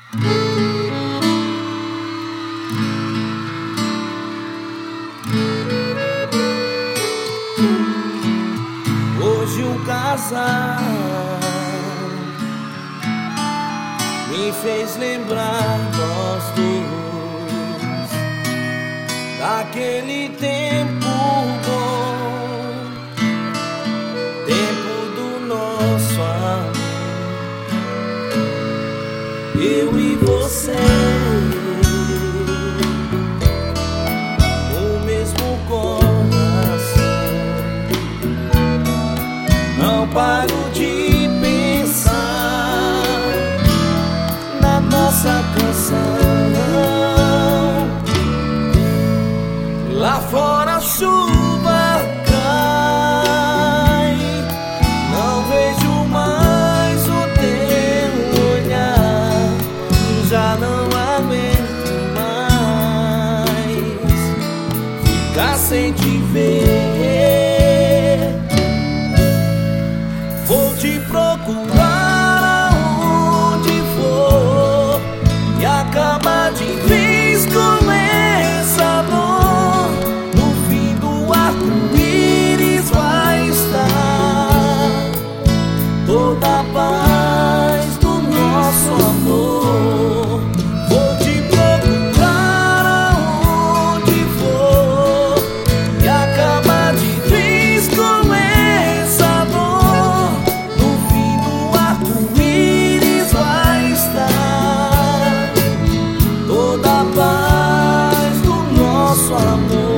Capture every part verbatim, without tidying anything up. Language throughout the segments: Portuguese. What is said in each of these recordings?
Hoje um casal me fez lembrar nós dois daquele tempo bom, tempo do nosso amor, eu e você, no mesmo coração. Não paro de pensar na nossa canção. Lá fora a chuva cai, não vejo mais o teu olhar, já não aguento mais ficar sem te ver. Vou te procurar aonde for e acabar de vez com essa dor. No fim do arco-íris vai estar toda a paz do nosso amor. Vou te procurar aonde for e acabar de vez com essa dor. No fim do arco-íris vai estar toda a paz do nosso amor.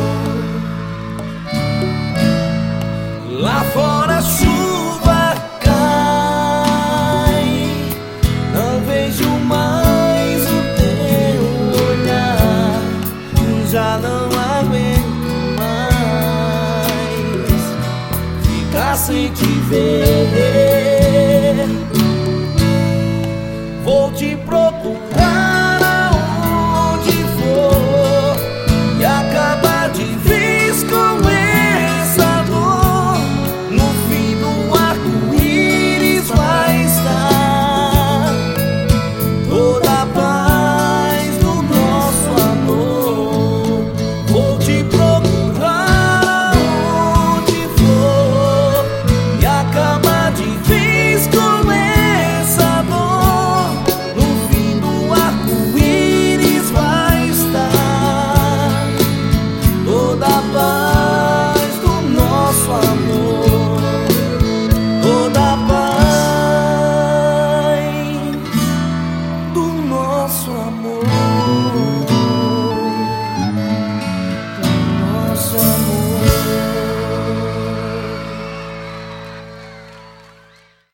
Lá fora a chuva cai, não vejo mais o teu olhar, já não aguento mais ficar sem te ver. Vou te procurar